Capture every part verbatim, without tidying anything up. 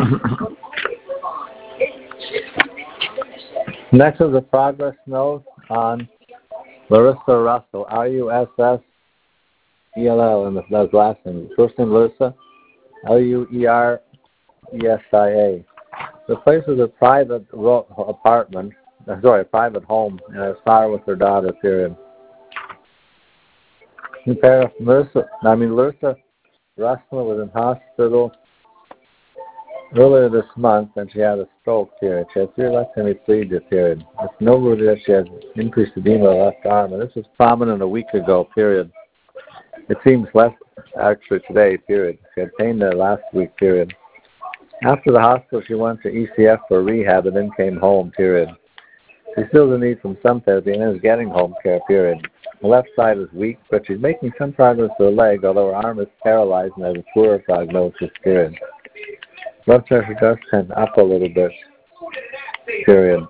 Next is a progress note on Larissa Russell, R U S S E L L, and that's last name. First name Larissa, L U E R E S I A. The place is a private ro- apartment, uh, sorry, a private home, and a star with her daughter, period. Compare Larissa, I mean, Larissa Russell was in hospital earlier this month, and she had a stroke, period. She had three left hemiplegia, period. It's noteworthy that she had increased edema of the left arm, and this was prominent a week ago, period. It seems less, actually, today, period. She had pain there last week, period. After the hospital, she went to E C F for rehab and then came home, period. She still has a need from some therapy and is getting home care, period. The left side is weak, but she's making some progress with her leg, although her arm is paralyzed and has a poor prognosis, period. Blood pressure does tend up a little bit, period.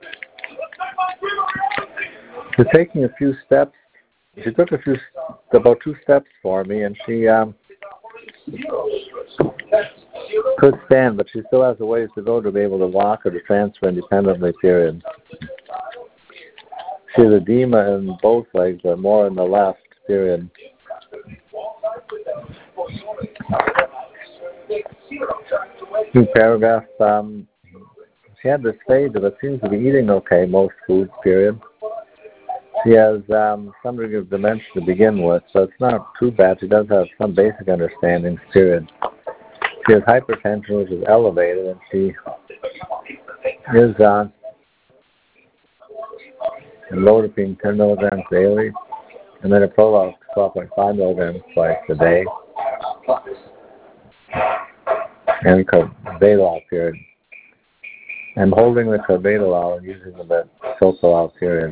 She's taking a few steps. She took a few, about two steps for me, and she um, could stand, but she still has a ways to go to be able to walk or to transfer independently, period. She has edema in both legs, but more in the left, period. Two paragraphs. Um, she had dysphagia, but seems to be eating okay, most foods, period. She has um, some degree of dementia to begin with, so it's not too bad. She does have some basic understandings, period. She has hypertension, which is elevated, and she is on uh, Lodipine ten milligrams daily, and then a Prolox twelve point five milligrams twice a day, and Carvedilol, period. I'm holding the Carvedilol and using the Socolol, period.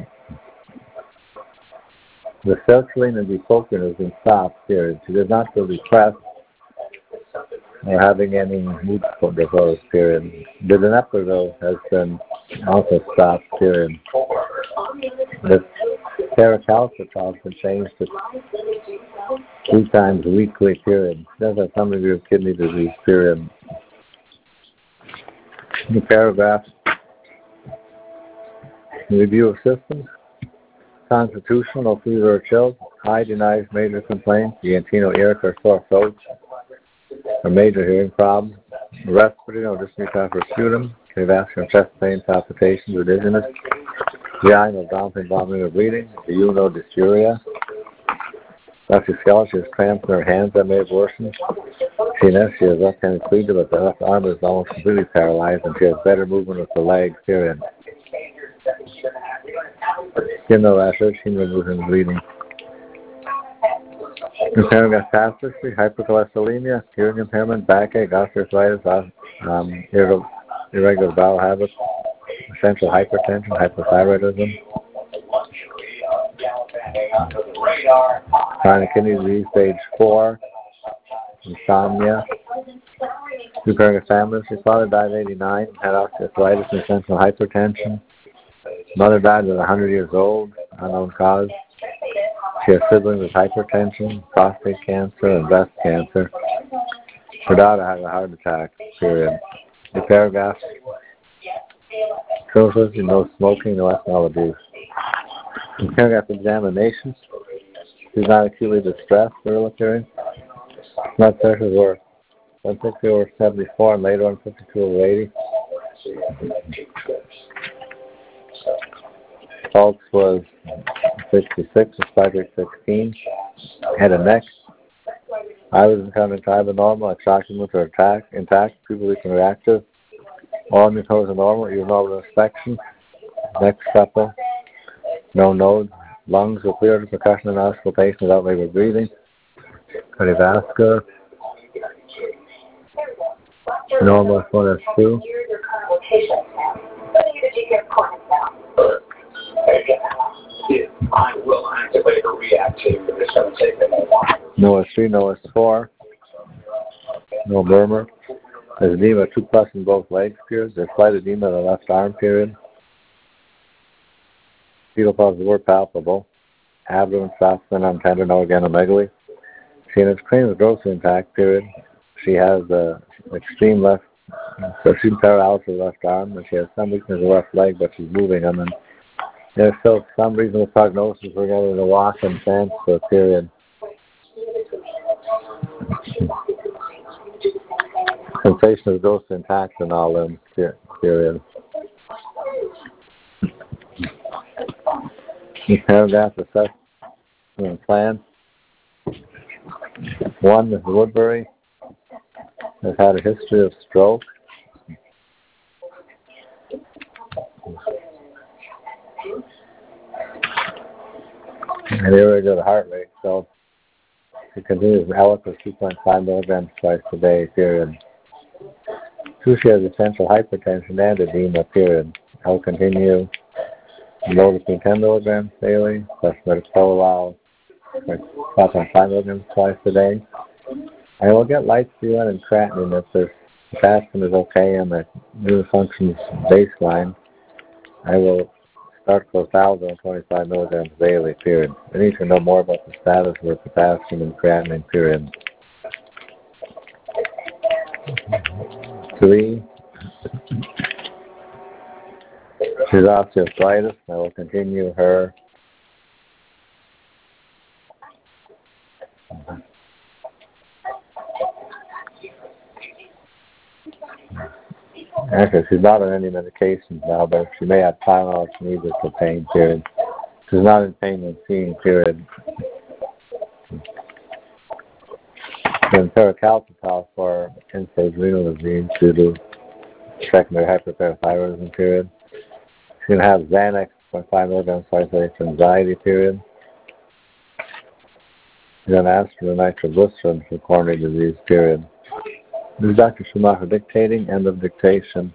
The sertraline and bupropion has been stopped, period. She does not feel depressed or having any mood disorders, period. The Donepezil has been also stopped, period. The Teracalcitrol has been changed to three times weekly, period. She does have some degree of kidney disease, period. The paragraph, review of systems. Constitutional, fever or chills. Eye denies major complaints. The antino ear or sore throat. A major hearing problem. Respiratory, no dyspnea for sputum. Cardiovascular chest pain, palpitations or dizziness. G I, no vomiting, vomiting or bleeding. The U, no dysuria. Doctor Skell, she has cramps in her hands that may have worsened. C N S, she has left hemiplegia, but the left arm is almost completely paralyzed, and she has better movement with the legs, period. Skin no rash, skin removing and bleeding. Impairment of history, hypercholesterolemia, hearing impairment, backache, osteoarthritis, um, irregular bowel habits, essential hypertension, hypothyroidism, chronic kidney disease, stage four, insomnia. Two parent families. His father died at eighty-nine, had osteoarthritis and essential hypertension. Mother died at one hundred years old, unknown cause. She has siblings with hypertension, prostate cancer, and breast cancer. Her daughter had a heart attack, period. The paragraph. Socialism, no smoking, no ethanol abuse. In paragraph examination, she's not acutely distressed, early appearing. Blood pressures were one sixty over seventy-four and later on fifty-two over eighty. Pulse was sixty-six, respiratory sixteen. Head and neck. I was encountered tribe normal, extraction with her attack, intact, pupil reactive. All mucosal normal, your normal inspection. Neck supple. No nodes. Lungs were clear to percussion and auscultation without labored breathing. Cardiovascular. Normal S one, S two. I will activate or reactivate this No S three, no S four. No murmur. There's edema two plus in both legs, period. There's slight edema in the left arm, period. Fetal pulse were palpable. Abdomen soft and untender, no organomegaly. She and its cranial is grossly intact, period. She has uh, extreme left So she's paralyzed with her left arm, and she has some weakness in her left leg, but she's moving them. And there's still some reasonable prognosis for getting to walk and dance for a period. Sensation of ghost intact in all limbs, period. In paragraph assessment plan. One, Miz Woodbury has had a history of stroke. And irregular heart rate, so she continues Eliquis two point five milligrams twice a day, period. Two, she has essential hypertension and edema, period. I will continue Lidocaine ten milligrams daily, plus metoprolol five point five milligrams twice a day. I will get light C N and creatinine if the potassium is okay and the immune function's baseline. I will start clofazimine twenty-five milligrams daily, period. I need to know more about the status of the potassium and creatinine, period. Three, she's osteoarthritis. I will continue her Actually, she's not on any medications now, but she may have Tylenol if she needs it for pain, period. She's not in pain when seeing, period. And pericalcitol for end-stage renal disease due to secondary hyperparathyroidism, period. She's going to have Xanax, zero point five milligrams twice a day for anxiety, period. She's going to ask for the nitroglycerin for coronary disease, period. This is Doctor Schumacher dictating. End of dictation.